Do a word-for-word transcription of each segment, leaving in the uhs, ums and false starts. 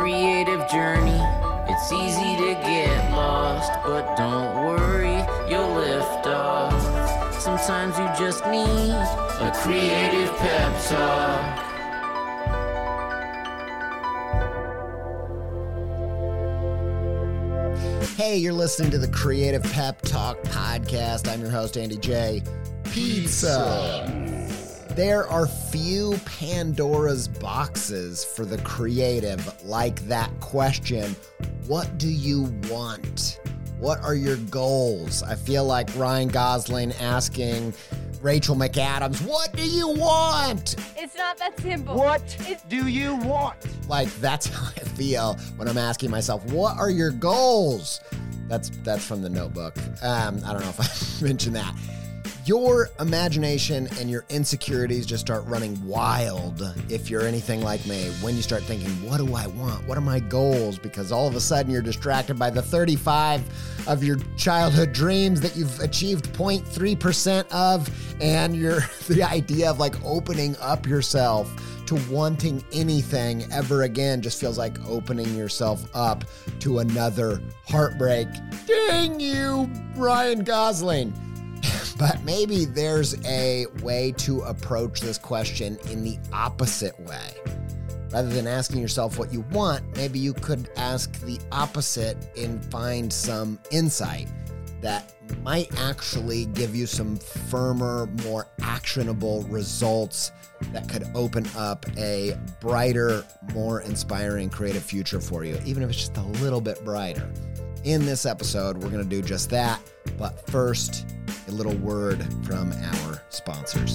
creative journey. It's easy to get lost, but don't worry, you'll lift off. Sometimes you just need a creative pep talk. Hey, you're listening to the Creative Pep Talk podcast. I'm your host, Andy J. Pizza. There are few Pandora's boxes for the creative like that question, what do you want? What are your goals? I feel like Ryan Gosling asking Rachel McAdams, what do you want? It's not that simple. What it's- do you want? Like, that's how I feel when I'm asking myself, what are your goals? That's that's from The Notebook. Um, I don't know if I mentioned that. Your imagination and your insecurities just start running wild if you're anything like me. When you start thinking, what do I want? What are my goals? Because all of a sudden you're distracted by the thirty-five of your childhood dreams that you've achieved zero point three percent of, and you're the idea of like opening up yourself to wanting anything ever again just feels like opening yourself up to another heartbreak. Dang you, Ryan Gosling. But maybe there's a way to approach this question in the opposite way. Rather than asking yourself what you want, maybe you could ask the opposite and find some insight that might actually give you some firmer, more actionable results that could open up a brighter, more inspiring, creative future for you, even if it's just a little bit brighter. In this episode, we're going to do just that. But first, a little word from our sponsors.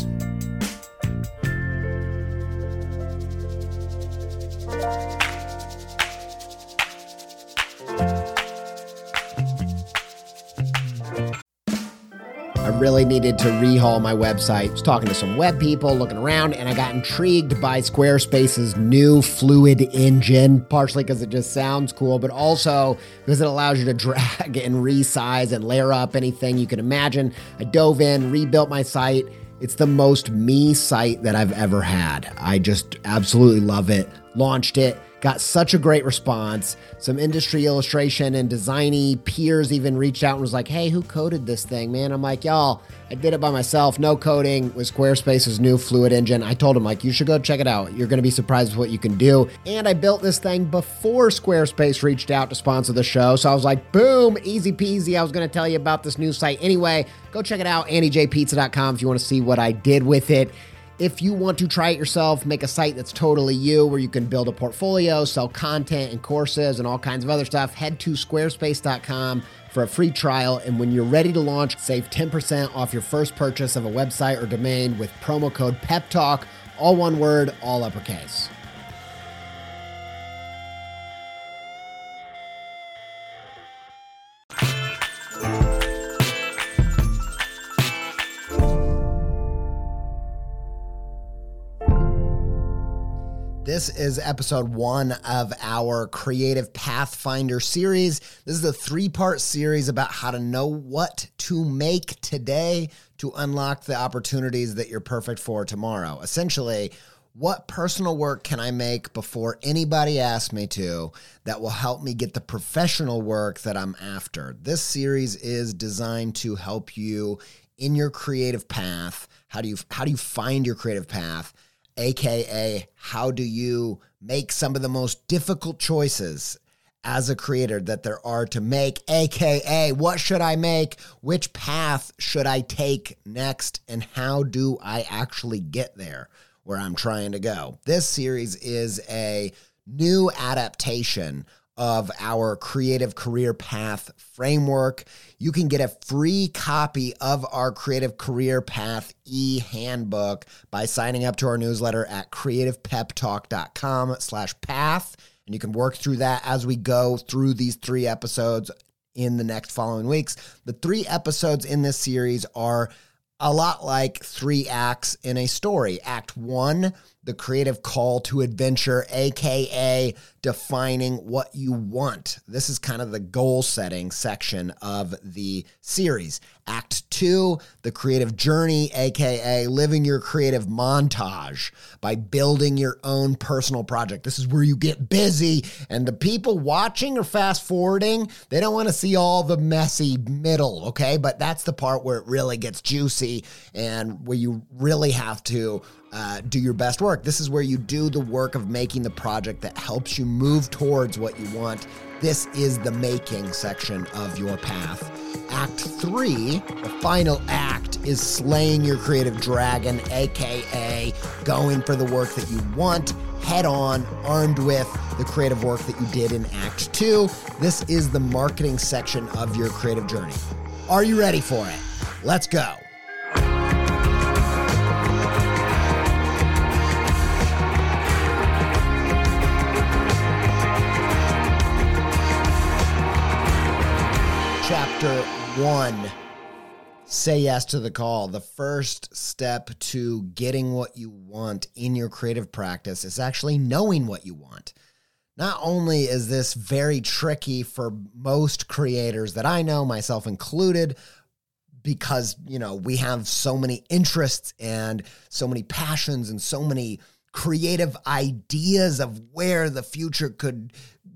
I really needed to rehaul my website. I was talking to some web people, looking around, and I got intrigued by Squarespace's new Fluid engine, partially because it just sounds cool, but also because it allows you to drag and resize and layer up anything you can imagine. I dove in, rebuilt my site. It's the most me site that I've ever had. I just absolutely love it. Launched it. Got such a great response. Some industry illustration and designy peers even reached out and was like, hey, who coded this thing, man? I'm like, y'all, I did it by myself. No coding with Squarespace's new Fluid engine. I told them, like, you should go check it out. You're going to be surprised with what you can do. And I built this thing before Squarespace reached out to sponsor the show. So I was like, boom, easy peasy. I was going to tell you about this new site anyway. Go check it out, andy j pizza dot com, if you want to see what I did with it. If you want to try it yourself, make a site that's totally you, where you can build a portfolio, sell content and courses and all kinds of other stuff, head to squarespace dot com for a free trial. And when you're ready to launch, save ten percent off your first purchase of a website or domain with promo code PEPTALK, all one word, all uppercase. This is episode one of our Creative Pathfinder series. This is a three-part series about how to know what to make today to unlock the opportunities that you're perfect for tomorrow. Essentially, what personal work can I make before anybody asks me to that will help me get the professional work that I'm after? This series is designed to help you in your creative path. How do you, how do you find your creative path? A K A, how do you make some of the most difficult choices as a creator that there are to make? A K A, what should I make? Which path should I take next? And how do I actually get there where I'm trying to go? This series is a new adaptation of our Creative Career Path framework. You can get a free copy of our Creative Career Path e-handbook by signing up to our newsletter at creative pep talk dot com slash path. And you can work through that as we go through these three episodes in the next following weeks. The three episodes in this series are a lot like three acts in a story. Act one, the creative call to adventure, aka defining what you want. This is kind of the goal setting section of the series. Act two, the creative journey, aka living your creative montage by building your own personal project. This is where you get busy, and the people watching or fast forwarding, they don't want to see all the messy middle, okay? But that's the part where it really gets juicy and where you really have to uh, do your best work. This is where you do the work of making the project that helps you move towards what you want. This is the making section of your path. Act three, the final act, is slaying your creative dragon, aka going for the work that you want head on, armed with the creative work that you did in Act two. This is the marketing section of your creative journey. Are you ready for it? Let's go. Chapter one, say yes to the call. The first step to getting what you want in your creative practice is actually knowing what you want. Not only is this very tricky for most creators that I know, myself included, because, you know, we have so many interests and so many passions and so many creative ideas of where the future could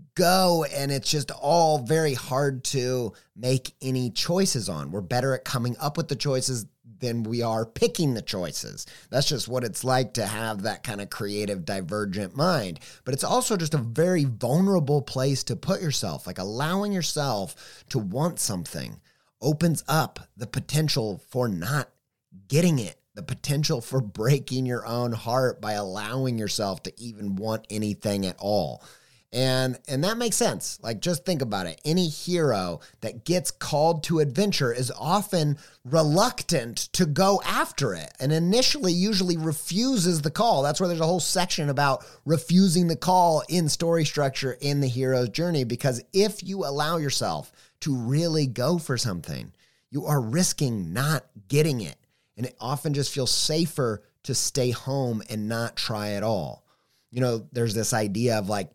go, and it's just all very hard to make any choices on. We're better at coming up with the choices than we are picking the choices. That's just what it's like to have that kind of creative divergent mind. But it's also just a very vulnerable place to put yourself. Like, allowing yourself to want something opens up the potential for not getting it, the potential for breaking your own heart by allowing yourself to even want anything at all. And and that makes sense. Like, just think about it. Any hero that gets called to adventure is often reluctant to go after it, and initially usually refuses the call. That's where there's a whole section about refusing the call in story structure in the hero's journey, because if you allow yourself to really go for something, you are risking not getting it. And it often just feels safer to stay home and not try at all. You know, there's this idea of like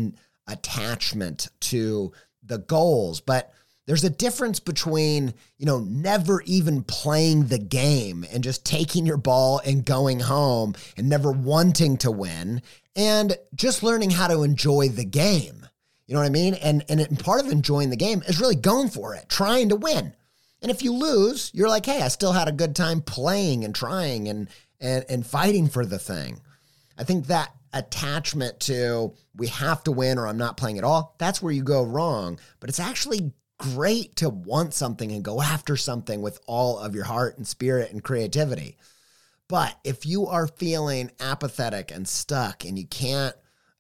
non-attachment to the goals, but there's a difference between, you know, never even playing the game and just taking your ball and going home and never wanting to win, and just learning how to enjoy the game. You know what I mean? And, and it, part of enjoying the game is really going for it, trying to win. And if you lose, you're like, hey, I still had a good time playing and trying and, and, and fighting for the thing. I think that attachment to we have to win or I'm not playing at all, that's where you go wrong. But it's actually great to want something and go after something with all of your heart and spirit and creativity. But if you are feeling apathetic and stuck and you can't,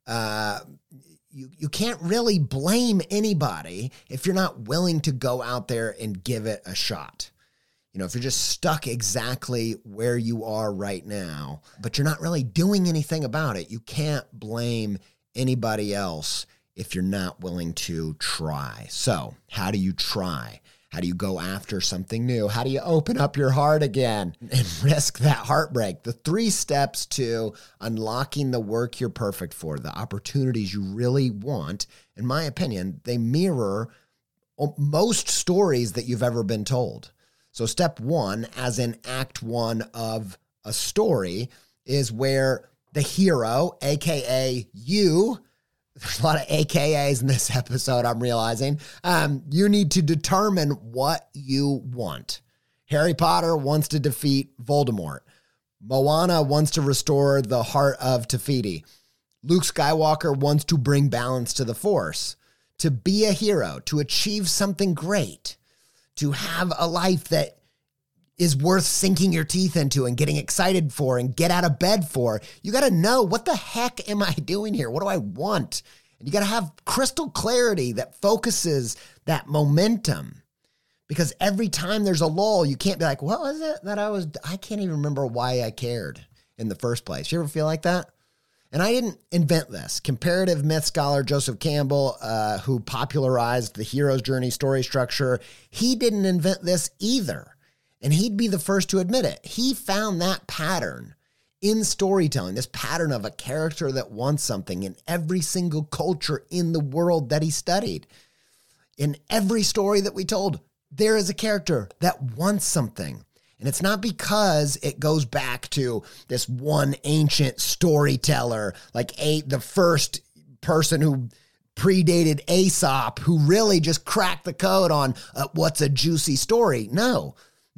uh, you, you can't really blame anybody if you're not willing to go out there and give it a shot. You know, if you're just stuck exactly where you are right now, but you're not really doing anything about it, you can't blame anybody else if you're not willing to try. So how do you try? How do you go after something new? How do you open up your heart again and risk that heartbreak? The three steps to unlocking the work you're perfect for, the opportunities you really want, in my opinion, they mirror most stories that you've ever been told. So step one, as in act one of a story, is where the hero, A K A you, there's a lot of A K As in this episode, I'm realizing, um, you need to determine what you want. Harry Potter wants to defeat Voldemort. Moana wants to restore the heart of Te Fiti. Luke Skywalker wants to bring balance to the Force. To be a hero, to achieve something great, to have a life that is worth sinking your teeth into and getting excited for and get out of bed for, you got to know, what the heck am I doing here? What do I want? And you got to have crystal clarity that focuses that momentum. Because every time there's a lull, you can't be like, what was it that I was, I can't even remember why I cared in the first place. You ever feel like that? And I didn't invent this. Comparative myth scholar Joseph Campbell, uh, who popularized the hero's journey story structure, he didn't invent this either. And he'd be the first to admit it. He found that pattern in storytelling, this pattern of a character that wants something in every single culture in the world that he studied. In every story that we told, there is a character that wants something. And it's not because it goes back to this one ancient storyteller, like a, the first person who predated Aesop, who really just cracked the code on uh, what's a juicy story. No,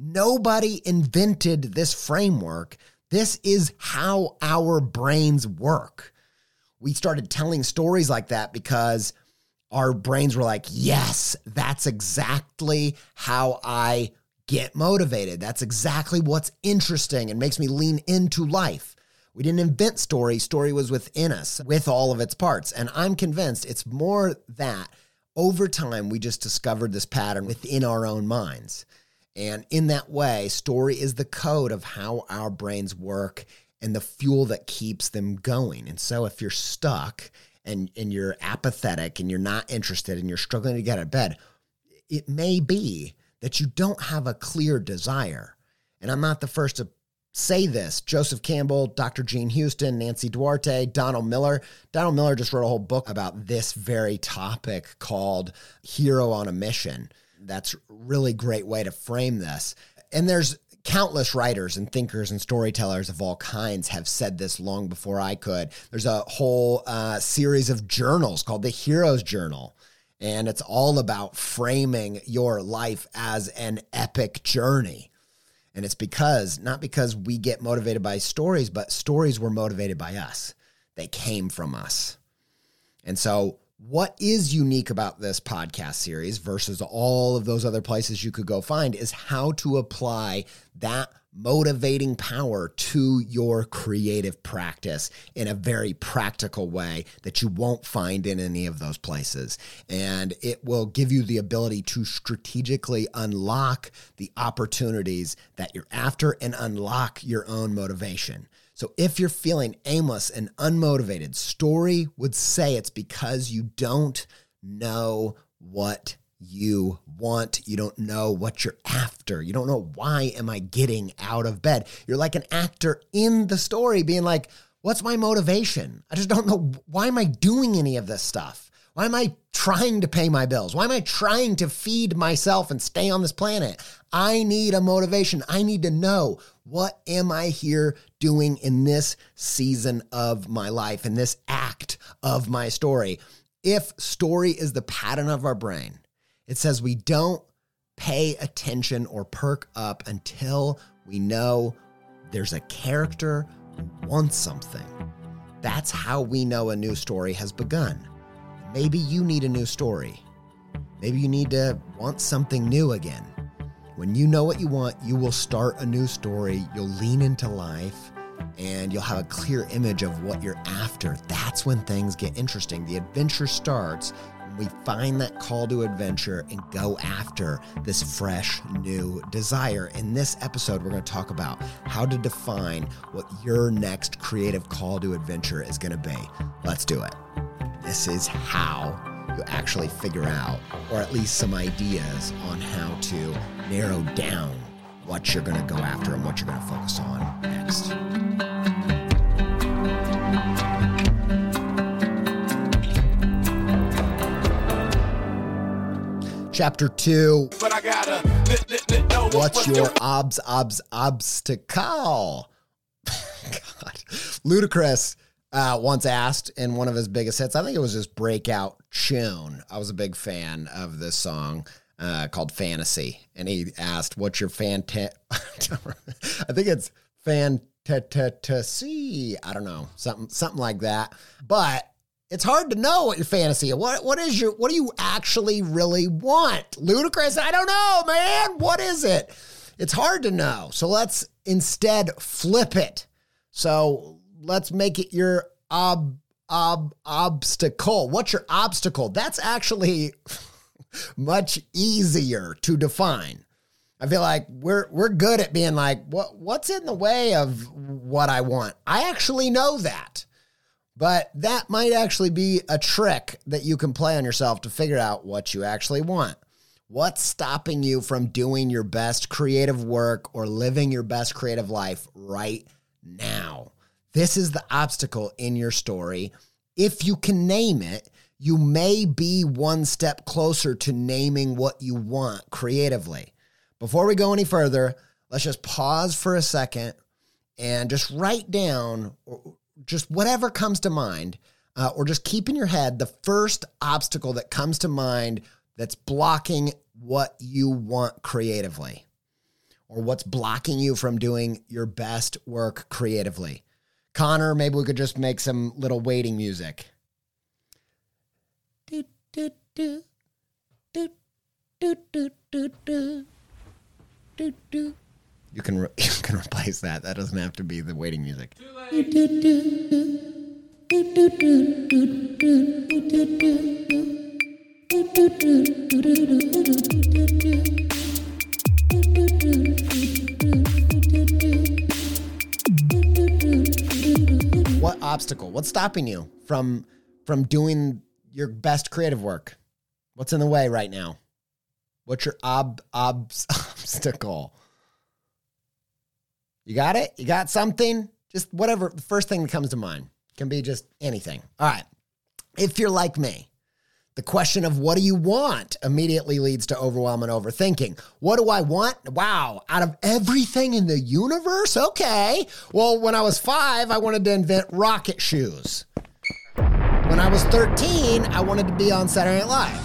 nobody invented this framework. This is how our brains work. We started telling stories like that because our brains were like, yes, that's exactly how I get motivated. That's exactly what's interesting and makes me lean into life. We didn't invent story. Story was within us with all of its parts. And I'm convinced it's more that over time, we just discovered this pattern within our own minds. And in that way, story is the code of how our brains work and the fuel that keeps them going. And so if you're stuck and, and you're apathetic and you're not interested and you're struggling to get out of bed, it may be that you don't have a clear desire. And I'm not the first to say this. Joseph Campbell, Doctor Gene Houston, Nancy Duarte, Donald Miller. Donald Miller just wrote a whole book about this very topic called Hero on a Mission. That's a really great way to frame this. And there's countless writers and thinkers and storytellers of all kinds have said this long before I could. There's a whole uh, series of journals called the Hero's Journal. And it's all about framing your life as an epic journey. And it's because, not because we get motivated by stories, but stories were motivated by us. They came from us. And so what is unique about this podcast series versus all of those other places you could go find is how to apply that motivating power to your creative practice in a very practical way that you won't find in any of those places. And it will give you the ability to strategically unlock the opportunities that you're after and unlock your own motivation. So if you're feeling aimless and unmotivated, story would say it's because you don't know what you want. You don't know what you're after. You don't know, why am I getting out of bed? You're like an actor in the story being like, what's my motivation? I just don't know. Why am I doing any of this stuff? Why am I trying to pay my bills? Why am I trying to feed myself and stay on this planet? I need a motivation. I need to know, what am I here doing in this season of my life, in this act of my story? If story is the pattern of our brain, it says we don't pay attention or perk up until we know there's a character who wants something. That's how we know a new story has begun. Maybe you need a new story. Maybe you need to want something new again. When you know what you want, you will start a new story. You'll lean into life and you'll have a clear image of what you're after. That's when things get interesting. The adventure starts when we find that call to adventure and go after this fresh, new desire. In this episode, we're going to talk about how to define what your next creative call to adventure is going to be. Let's do it. This is how you actually figure out, or at least some ideas on how to narrow down what you're going to go after and what you're going to focus on next. Chapter two. But I gotta lit, lit, lit, know what's, what's your obs, obs, obstacle? God. Ludacris uh, once asked in one of his biggest hits, I think it was his breakout tune. I was a big fan of this song uh, called Fantasy. And he asked, what's your fanta- I think it's fantasy. I don't know. Something, something like that. But it's hard to know what your fantasy is. What, what is your, what do you actually really want? Ludacris, I don't know, man. What is it? It's hard to know. So let's instead flip it. So let's make it your ob, ob, obstacle. What's your obstacle? That's actually much easier to define. I feel like we're, we're good at being like, what, what's in the way of what I want? I actually know that. But that might actually be a trick that you can play on yourself to figure out what you actually want. What's stopping you from doing your best creative work or living your best creative life right now. This is the obstacle in your story. If you can name it, you may be one step closer to naming what you want creatively. Before we go any further, let's just pause for a second and just write down just whatever comes to mind, uh, or just keep in your head the first obstacle that comes to mind that's blocking what you want creatively, or what's blocking you from doing your best work creatively. Connor, maybe we could just make some little waiting music. Do, do, do, do, do, do, do, do, do, do. You can re- you can replace that. That doesn't have to be the waiting music. What obstacle? What's stopping you from from doing your best creative work? What's in the way right now? What's your ob, ob obstacle? You got it? You got something? Just whatever, the first thing that comes to mind. Can be just anything. All right. If you're like me, the question of what do you want immediately leads to overwhelm and overthinking. What do I want? Wow, out of everything in the universe? Okay. Well, when I was five, I wanted to invent rocket shoes. When I was thirteen, I wanted to be on Saturday Night Live.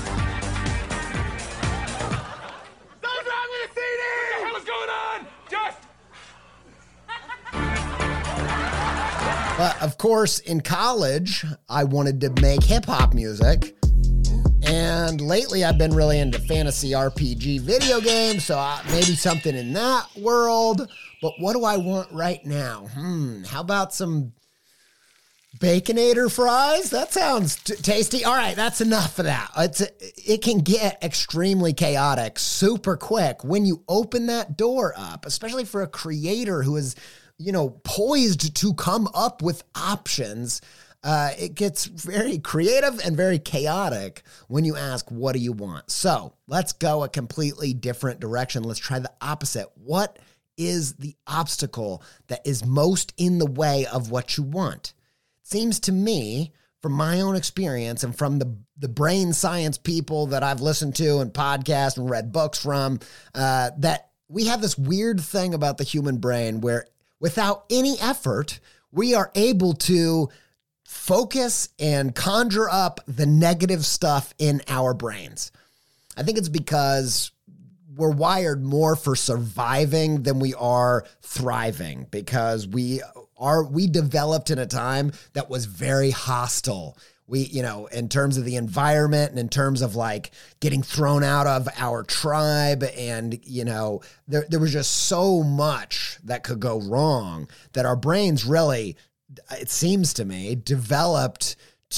Something's wrong with the C D! What the hell is going on? Just... But of course, in college, I wanted to make hip hop music. And lately, I've been really into fantasy R P G video games, so I, maybe something in that world. But what do I want right now? Hmm, how about some Baconator fries? That sounds t- tasty. All right, that's enough of that. It's it can get extremely chaotic super quick when you open that door up, especially for a creator who is, you know, poised to come up with options. Uh, it gets very creative and very chaotic when you ask, what do you want? So let's go a completely different direction. Let's try the opposite. What is the obstacle that is most in the way of what you want? Seems to me, from my own experience and from the, the brain science people that I've listened to and podcasts and read books from, uh, that we have this weird thing about the human brain where without any effort, we are able to focus and conjure up the negative stuff in our brains. I think it's because we're wired more for surviving than we are thriving, because we are, we developed in a time that was very hostile. We, you know, in terms of the environment and in terms of like getting thrown out of our tribe, and, you know, there, there was just so much that could go wrong that our brains really, it seems to me, developed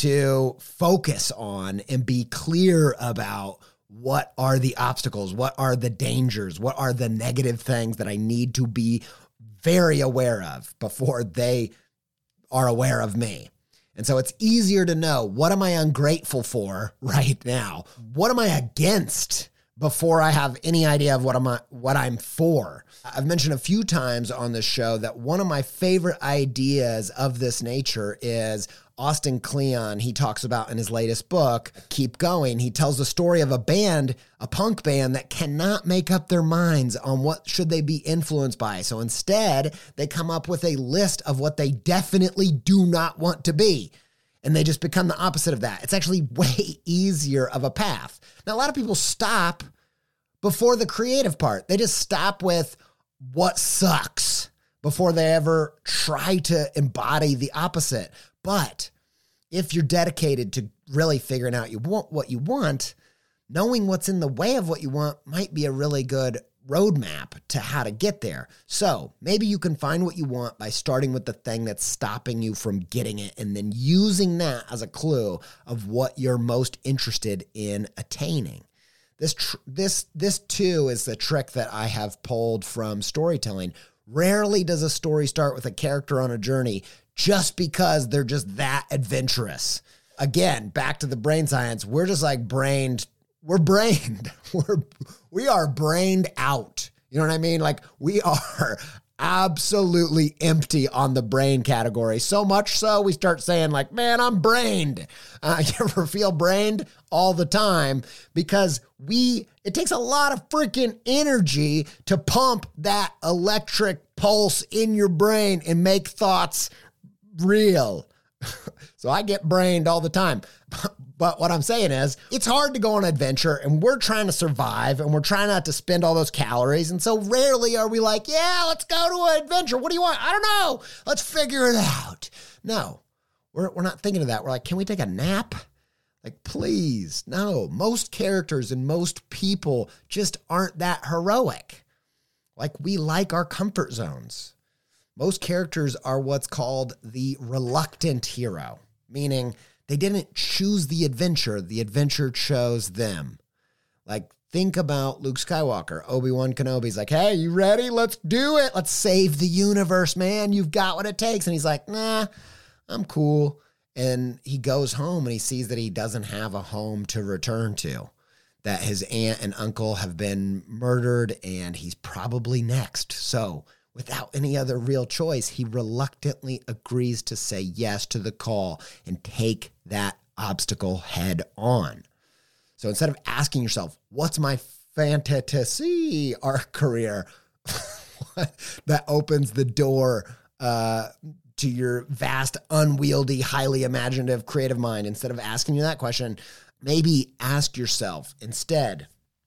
to focus on and be clear about what are the obstacles, what are the dangers, what are the negative things that I need to be very aware of before they are aware of me. And so it's easier to know, what am I ungrateful for right now? What am I against before I have any idea of what I'm, what I'm for? I've mentioned a few times on this show that one of my favorite ideas of this nature is Austin Kleon. He talks about in his latest book, Keep Going. He tells the story of a band, a punk band that cannot make up their minds on what should they be influenced by. So instead, they come up with a list of what they definitely do not want to be. And they just become the opposite of that. It's actually way easier of a path. Now, a lot of people stop before the creative part. They just stop with what sucks before they ever try to embody the opposite. But if you're dedicated to really figuring out you want what you want, knowing what's in the way of what you want might be a really good roadmap to how to get there. So maybe you can find what you want by starting with the thing that's stopping you from getting it, and then using that as a clue of what you're most interested in attaining. This, tr- this, this too is the trick that I have pulled from storytelling. Rarely does a story start with a character on a journey just because they're just that adventurous. Again, back to the brain science. We're just like brained. We're brained. We're, we are brained out. You know what I mean? Like, we are absolutely empty on the brain category. So much so we start saying like, man, I'm brained. Uh, you ever feel brained? All the time, because we, it takes a lot of freaking energy to pump that electric pulse in your brain and make thoughts real. So I get brained all the time. But what I'm saying is, it's hard to go on an adventure, and we're trying to survive, and we're trying not to spend all those calories. And so rarely are we like, yeah, let's go to an adventure. What do you want? I don't know. Let's figure it out. No, we're, we're not thinking of that. We're like, can we take a nap? Like, please, no. Most characters and most people just aren't that heroic. Like, we like our comfort zones. Most characters are what's called the reluctant hero, meaning they didn't choose the adventure. The adventure chose them. Like, think about Luke Skywalker. Obi-Wan Kenobi's like, hey, you ready? Let's do it. Let's save the universe, man. You've got what it takes. And he's like, nah, I'm cool. And he goes home and he sees that he doesn't have a home to return to, that his aunt and uncle have been murdered and he's probably next. So without any other real choice, he reluctantly agrees to say yes to the call and take that obstacle head on. So instead of asking yourself, what's my fantasy arc career that opens the door uh, to your vast, unwieldy, highly imaginative, creative mind, instead of asking you that question, maybe ask yourself instead,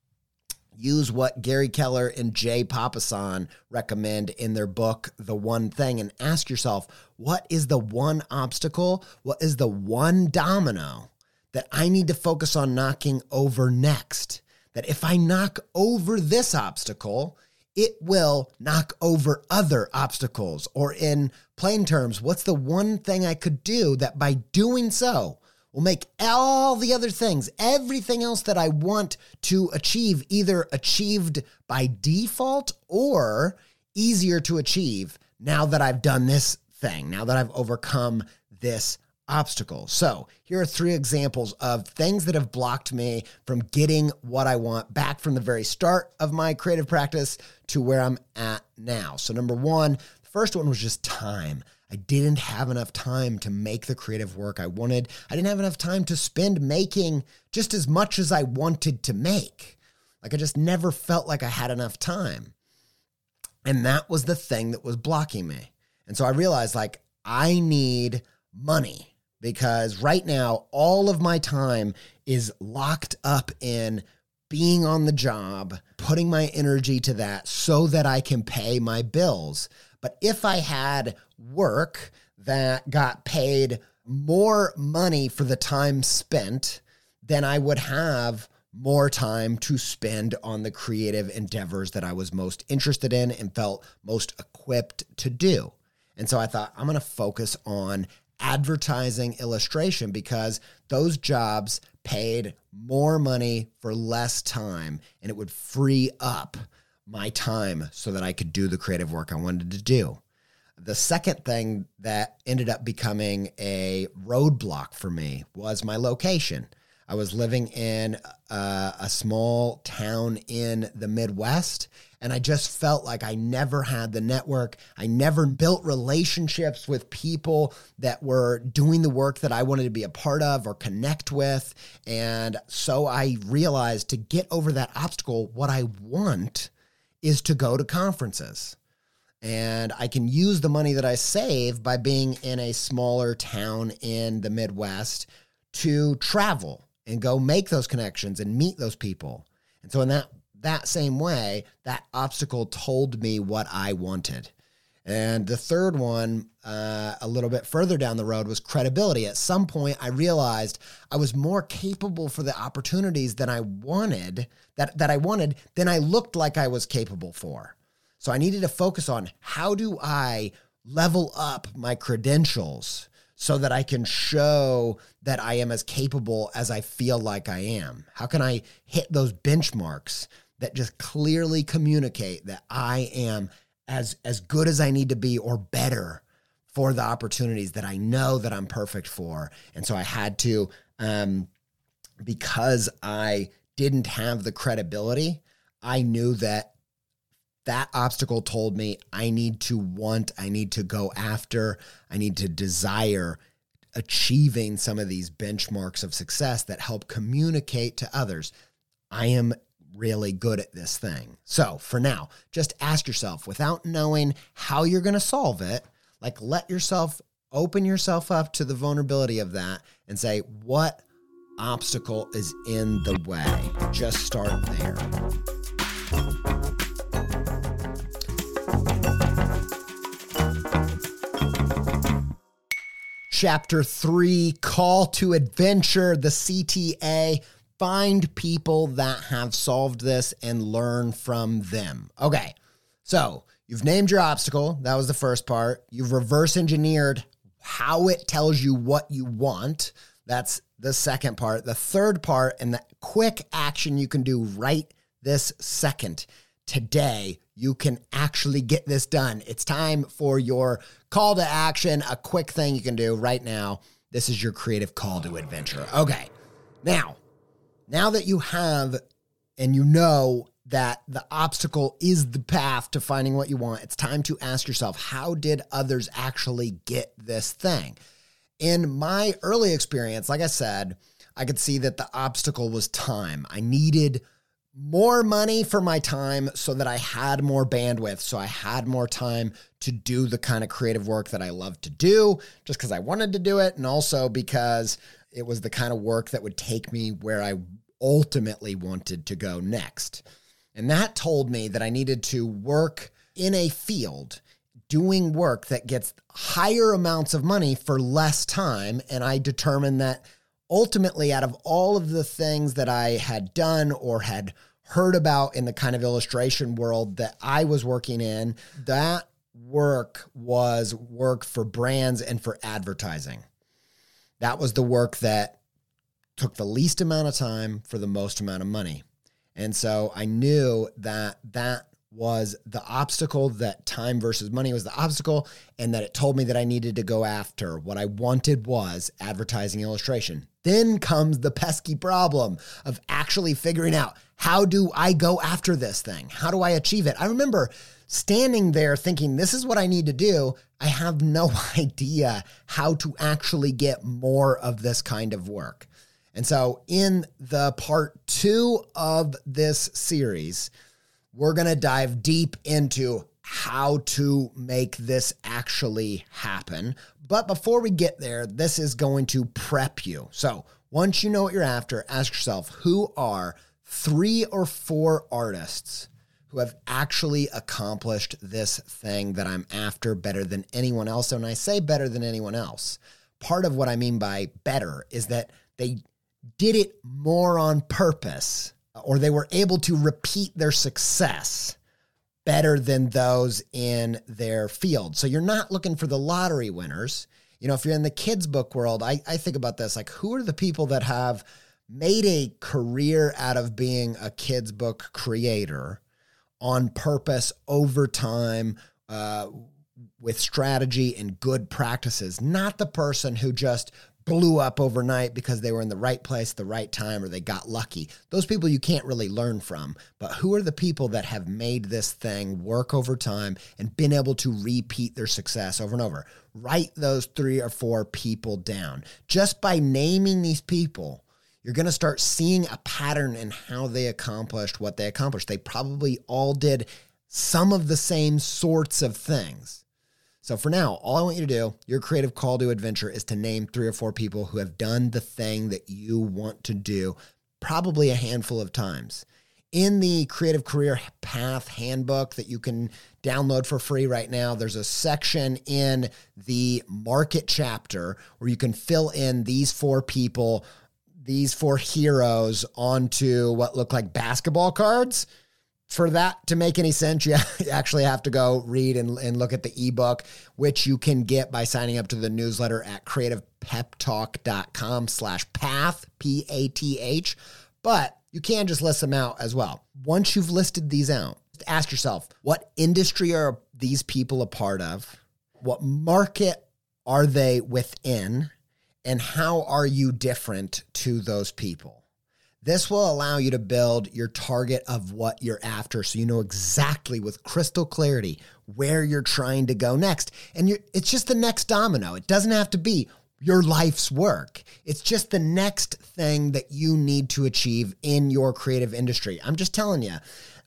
use what Gary Keller and Jay Papasan recommend in their book, The One Thing, and ask yourself, what is the one obstacle? What is the one domino that I need to focus on knocking over next? That if I knock over this obstacle, it will knock over other obstacles. Or in plain terms, what's the one thing I could do that by doing so will make all the other things, everything else that I want to achieve, either achieved by default or easier to achieve now that I've done this thing, now that I've overcome this obstacle. So here are three examples of things that have blocked me from getting what I want back from the very start of my creative practice to where I'm at now. So number one, the first one was just time. I didn't have enough time to make the creative work I wanted. I didn't have enough time to spend making just as much as I wanted to make. Like, I just never felt like I had enough time. And that was the thing that was blocking me. And so I realized, like, I need money. Because right now, all of my time is locked up in being on the job, putting my energy to that so that I can pay my bills. But if I had work that got paid more money for the time spent, then I would have more time to spend on the creative endeavors that I was most interested in and felt most equipped to do. And so I thought, I'm going to focus on advertising illustration because those jobs paid more money for less time, and it would free up my time so that I could do the creative work I wanted to do. The second thing that ended up becoming a roadblock for me was my location. I was living in a, a small town in the Midwest, and I just felt like I never had the network. I never built relationships with people that were doing the work that I wanted to be a part of or connect with. And so I realized to get over that obstacle, what I want is to go to conferences. And I can use the money that I save by being in a smaller town in the Midwest to travel and go make those connections and meet those people. And so in that that same way, that obstacle told me what I wanted. And the third one, uh, a little bit further down the road, was credibility. At some point, I realized I was more capable for the opportunities than I wanted, that, that I wanted, than I looked like I was capable for. So I needed to focus on how do I level up my credentials so that I can show that I am as capable as I feel like I am? How can I hit those benchmarks that just clearly communicate that I am as, as good as I need to be or better for the opportunities that I know that I'm perfect for? And so I had to, um, because I didn't have the credibility, I knew that that obstacle told me I need to want, I need to go after, I need to desire achieving some of these benchmarks of success that help communicate to others. I am really good at this thing. So for now, just ask yourself, without knowing how you're going to solve it, like let yourself open yourself up to the vulnerability of that and say, what obstacle is in the way? Just start there. Chapter three, Call to Adventure, the C T A. Find people that have solved this and learn from them. Okay, so you've named your obstacle. That was the first part. You've reverse engineered how it tells you what you want. That's the second part. The third part, and the quick action you can do right this second. Today, you can actually get this done. It's time for your call to action, a quick thing you can do right now. This is your creative call to adventure. Okay, now, now that you have and you know that the obstacle is the path to finding what you want, it's time to ask yourself, how did others actually get this thing? In my early experience, like I said, I could see that the obstacle was time. I needed more money for my time so that I had more bandwidth, so I had more time to do the kind of creative work that I love to do, just because I wanted to do it, and also because it was the kind of work that would take me where I ultimately wanted to go next. And that told me that I needed to work in a field doing work that gets higher amounts of money for less time. And I determined that ultimately, out of all of the things that I had done or had heard about in the kind of illustration world that I was working in, that work was work for brands and for advertising. That was the work that took the least amount of time for the most amount of money. And so I knew that that was the obstacle, that time versus money was the obstacle, and that it told me that I needed to go after what I wanted was advertising illustration. Then comes the pesky problem of actually figuring out, how do I go after this thing? How do I achieve it? I remember standing there thinking, this is what I need to do. I have no idea how to actually get more of this kind of work. And so in the part two of this series, we're going to dive deep into how to make this actually happen. But before we get there, this is going to prep you. So once you know what you're after, ask yourself, who are three or four artists who have actually accomplished this thing that I'm after better than anyone else? And when I say better than anyone else, part of what I mean by better is that they did it more on purpose, or they were able to repeat their success better than those in their field. So you're not looking for the lottery winners. You know, if you're in the kids book world, I, I think about this, like, who are the people that have made a career out of being a kids book creator on purpose over time, uh, with strategy and good practices, not the person who just blew up overnight because they were in the right place at the right time or they got lucky. Those people you can't really learn from. But who are the people that have made this thing work over time and been able to repeat their success over and over? Write those three or four people down. Just by naming these people, you're going to start seeing a pattern in how they accomplished what they accomplished. They probably all did some of the same sorts of things. So for now, all I want you to do, your creative call to adventure, is to name three or four people who have done the thing that you want to do, probably a handful of times. In the Creative Career Path Handbook that you can download for free right now, there's a section in the market chapter where you can fill in these four people, these four heroes onto what look like basketball cards. For that to make any sense, you actually have to go read and, and look at the ebook, which you can get by signing up to the newsletter at creativepeptalk.com slash path, P A T H. But you can just list them out as well. Once you've listed these out, ask yourself, what industry are these people a part of? What market are they within? And how are you different to those people? This will allow you to build your target of what you're after so you know exactly with crystal clarity where you're trying to go next. And you're, it's just the next domino. It doesn't have to be your life's work. It's just the next thing that you need to achieve in your creative industry. I'm just telling you,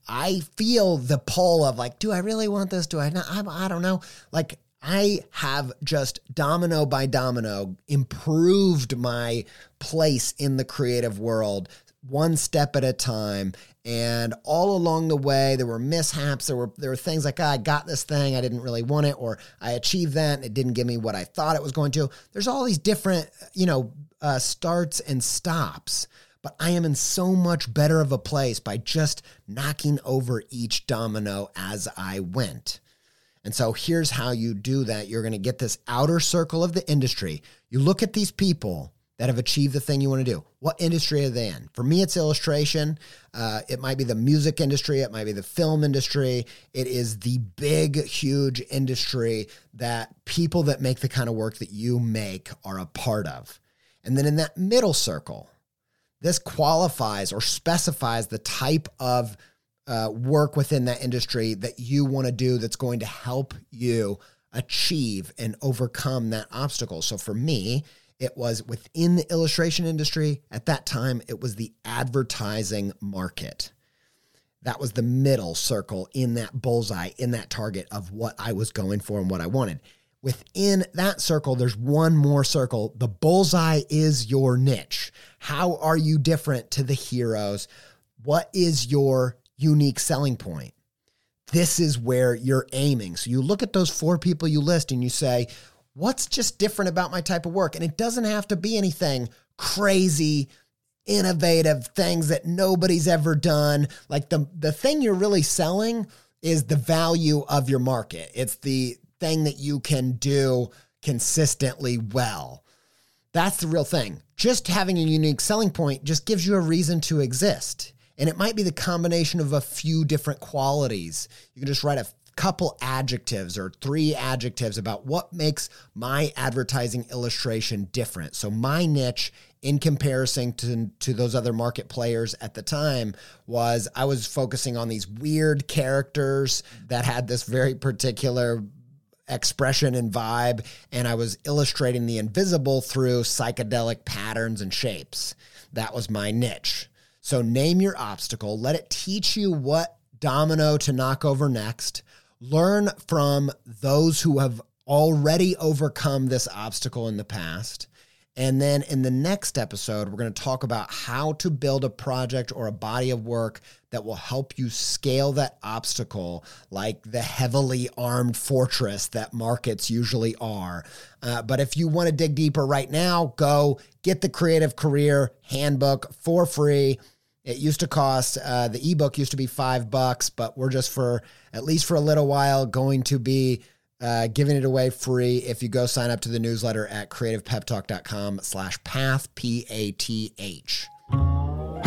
I feel the pull of like, do I really want this? Do I not? I, I don't know. Like, I have just domino by domino improved my place in the creative world one step at a time. And all along the way, there were mishaps. There were there were things like, oh, I got this thing, I didn't really want it, or I achieved that, and it didn't give me what I thought it was going to. There's all these different, you know, uh, starts and stops. But I am in so much better of a place by just knocking over each domino as I went. And so here's how you do that. You're going to get this outer circle of the industry. You look at these people that have achieved the thing you want to do. What industry are they in? For me, it's illustration. Uh, it might be the music industry. It might be the film industry. It is the big, huge industry that people that make the kind of work that you make are a part of. And then in that middle circle, this qualifies or specifies the type of uh, work within that industry that you want to do that's going to help you achieve and overcome that obstacle. So for me, it was within the illustration industry. At that time, it was the advertising market. That was the middle circle in that bullseye, in that target of what I was going for and what I wanted. Within that circle, there's one more circle. The bullseye is your niche. How are you different to the heroes? What is your unique selling point? This is where you're aiming. So you look at those four people you list and you say, what's just different about my type of work? And it doesn't have to be anything crazy, innovative, things that nobody's ever done. Like the, the thing you're really selling is the value of your market. It's the thing that you can do consistently well. That's the real thing. Just having a unique selling point just gives you a reason to exist. And it might be the combination of a few different qualities. You can just write a couple adjectives or three adjectives about what makes my advertising illustration different. So my niche in comparison to, to those other market players at the time was I was focusing on these weird characters that had this very particular expression and vibe, and I was illustrating the invisible through psychedelic patterns and shapes. That was my niche. So name your obstacle, let it teach you what domino to knock over next. Learn from those who have already overcome this obstacle in the past. And then in the next episode, we're going to talk about how to build a project or a body of work that will help you scale that obstacle like the heavily armed fortress that markets usually are. Uh, but if you want to dig deeper right now, go get the Creative Career Handbook for free. It used to cost, uh, the ebook used to be five bucks, but we're just for, at least for a little while, going to be uh, giving it away free if you go sign up to the newsletter at creativepeptalk.com slash path, P A T H. All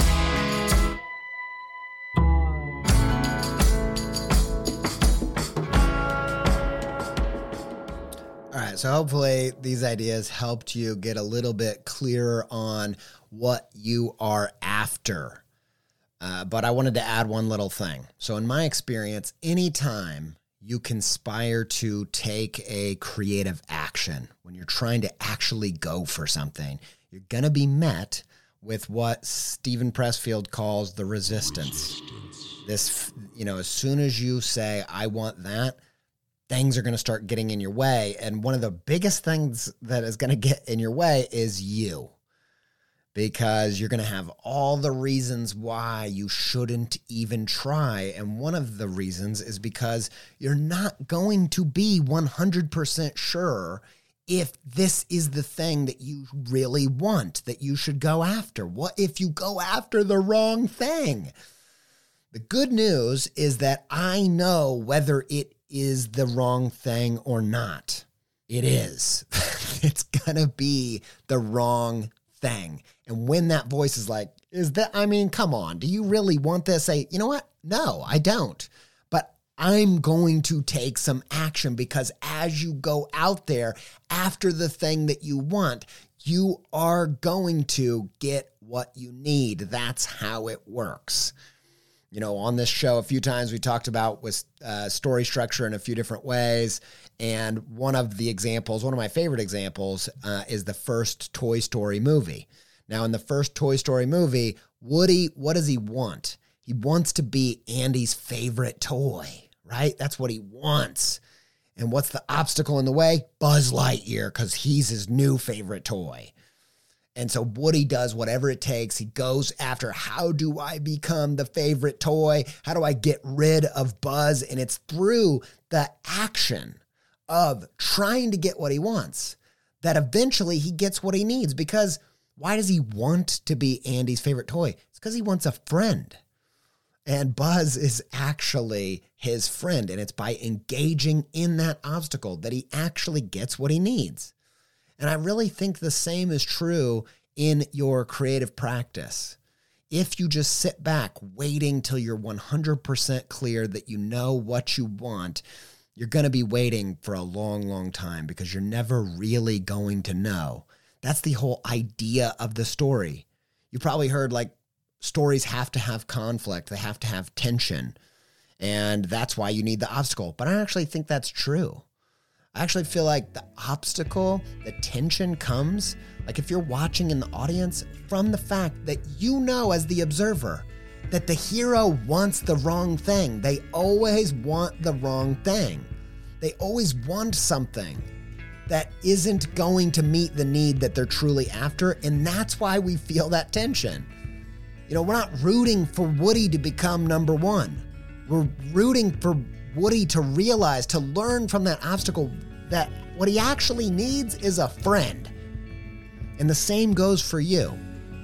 right, so hopefully these ideas helped you get a little bit clearer on what you are after. Uh, but I wanted to add one little thing. So in my experience, anytime you conspire to take a creative action, when you're trying to actually go for something, you're going to be met with what Steven Pressfield calls the resistance. resistance. This, you know, as soon as you say, I want that, things are going to start getting in your way. And one of the biggest things that is going to get in your way is you. Because you're going to have all the reasons why you shouldn't even try. And one of the reasons is because you're not going to be one hundred percent sure if this is the thing that you really want, that you should go after. What if you go after the wrong thing? The good news is that I know whether it is the wrong thing or not. It is. It's going to be the wrong thing. And when that voice is like, is that, I mean, come on, do you really want this? Say, you know what? No, I don't. But I'm going to take some action, because as you go out there after the thing that you want, you are going to get what you need. That's how it works. You know, on this show, a few times we talked about with uh, story structure in a few different ways. And one of the examples, one of my favorite examples, uh, is the first Toy Story movie. Now, in the first Toy Story movie, Woody, what does he want? He wants to be Andy's favorite toy, right? That's what he wants. And what's the obstacle in the way? Buzz Lightyear, because he's his new favorite toy. And so Woody does whatever it takes. He goes after, how do I become the favorite toy? How do I get rid of Buzz? And it's through the action of trying to get what he wants that eventually he gets what he needs. Because why does he want to be Andy's favorite toy? It's because he wants a friend. And Buzz is actually his friend. And it's by engaging in that obstacle that he actually gets what he needs. And I really think the same is true in your creative practice. If you just sit back waiting till you're one hundred percent clear that you know what you want, you're going to be waiting for a long, long time, because you're never really going to know. That's the whole idea of the story. You probably heard, like, stories have to have conflict. They have to have tension. And that's why you need the obstacle. But I actually think that's true. I actually feel like the obstacle, the tension comes, like if you're watching in the audience, from the fact that you know as the observer that the hero wants the wrong thing. They always want the wrong thing. They always want something that isn't going to meet the need that they're truly after, and that's why we feel that tension. You know, we're not rooting for Woody to become number one. We're rooting for Woody to realize, to learn from that obstacle, that what he actually needs is a friend. And the same goes for you.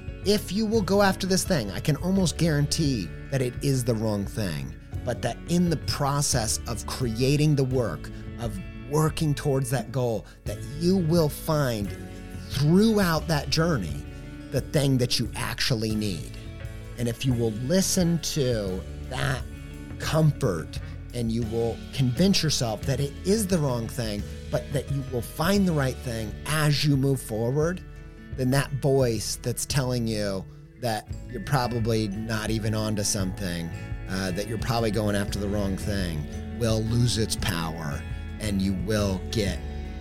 If you will go after this thing, I can almost guarantee that it is the wrong thing, but that in the process of creating the work, of working towards that goal, that you will find throughout that journey the thing that you actually need. And if you will listen to that comfort, and you will convince yourself that it is the wrong thing, but that you will find the right thing as you move forward, then that voice that's telling you that you're probably not even onto something, uh, that you're probably going after the wrong thing, will lose its power, and you will get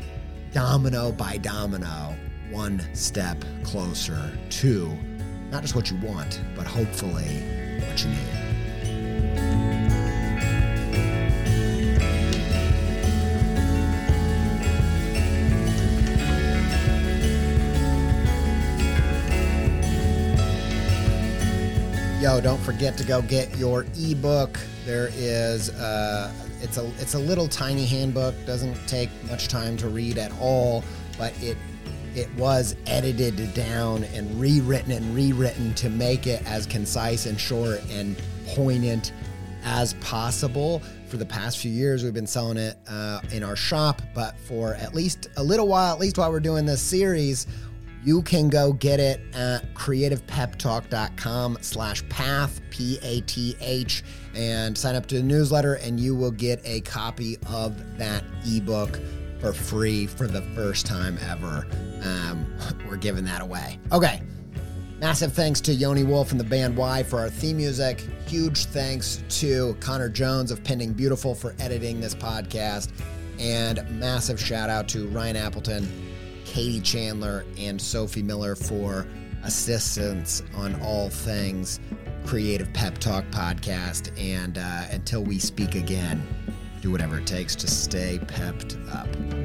domino by domino, one step closer to not just what you want, but hopefully what you need. Yo, don't forget to go get your ebook. There is, uh, it's a it's a little tiny handbook. Doesn't take much time to read at all, but it it was edited down and rewritten and rewritten to make it as concise and short and poignant as possible. For the past few years, we've been selling it uh, in our shop, but for at least a little while, at least while we're doing this series, you can go get it at creativepeptalk.com slash path, P A T H, and sign up to the newsletter, and you will get a copy of that ebook for free for the first time ever. Um, we're giving that away. Okay. Massive thanks to Yoni Wolf and the band Y for our theme music. Huge thanks to Connor Jones of Pending Beautiful for editing this podcast. And massive shout out to Ryan Appleton, Katie Chandler, and Sophie Miller for assistance on all things Creative Pep Talk podcast. And uh, until we speak again, do whatever it takes to stay pepped up.